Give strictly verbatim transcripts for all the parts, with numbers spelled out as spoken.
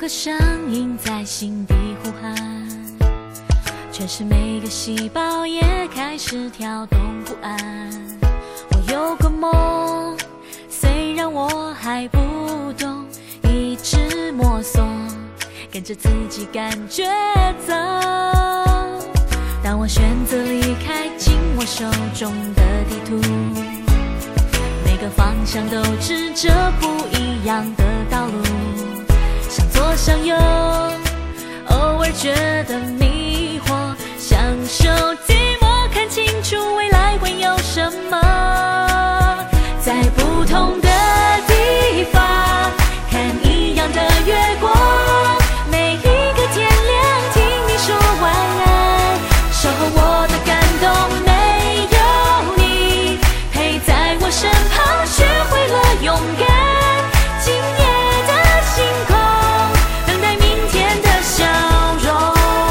个声音在心底呼喊，全是每个细胞也开始跳动不安。我有个梦，虽然我还不懂，一直摸索，跟着自己感觉走。当我选择离开紧握手中的地图，每个方向都指着不一样的道路，向左向右，偶尔觉得迷惑，享受寂寞，看清楚未来会有什么。在不同的地方看一样的月光，每一个天亮听你说晚安，守候我的感动没有你陪在我身旁，学会了勇敢，今夜的星空等待明天的笑容。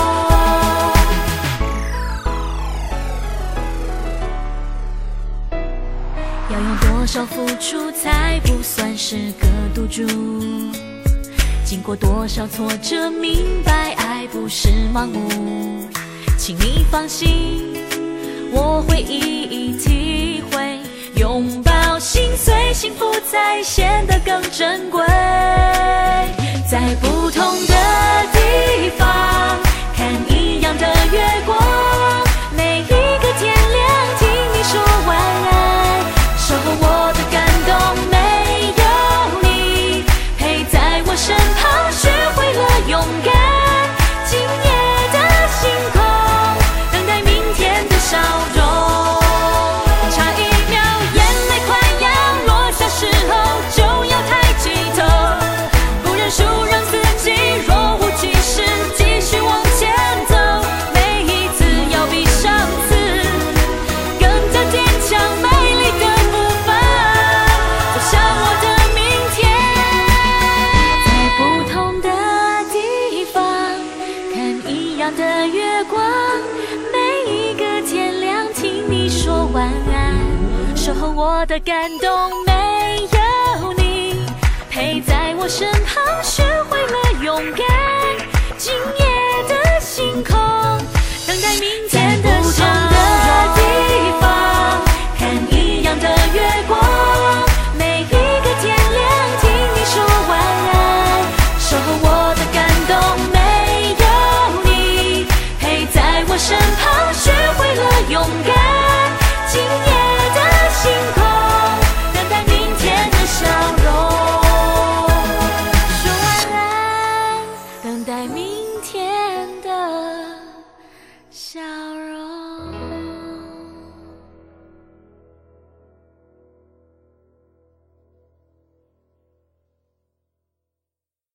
要用多少付出才不算是个赌注，经过多少挫折明白爱不是盲目，请你放心，我会一一体会，拥抱心碎，幸福才显得更珍贵。在不同的地方看一样的月光，每一个天亮听你说晚安，守候我的感动没有你陪在我身旁，学会了勇敢，今夜的星空等待明天的笑容。差一秒眼泪快要落下时候就要抬起头，不认输让自己若无其事继续往前走，每一次要比上次更加坚强美丽的步伐，走向我的明天。在不同的地方看一样的月光，每一个天亮听你说晚安，守候我的感动没有你陪在我身旁，学会了勇敢，今夜的星空等待明天的笑容。地方看一样的月光，每一个天亮听你说晚安，守候我的感动没有你陪在我身旁，学会了勇敢，今夜的星空等待明天的笑容。说晚安，等待明天的笑容。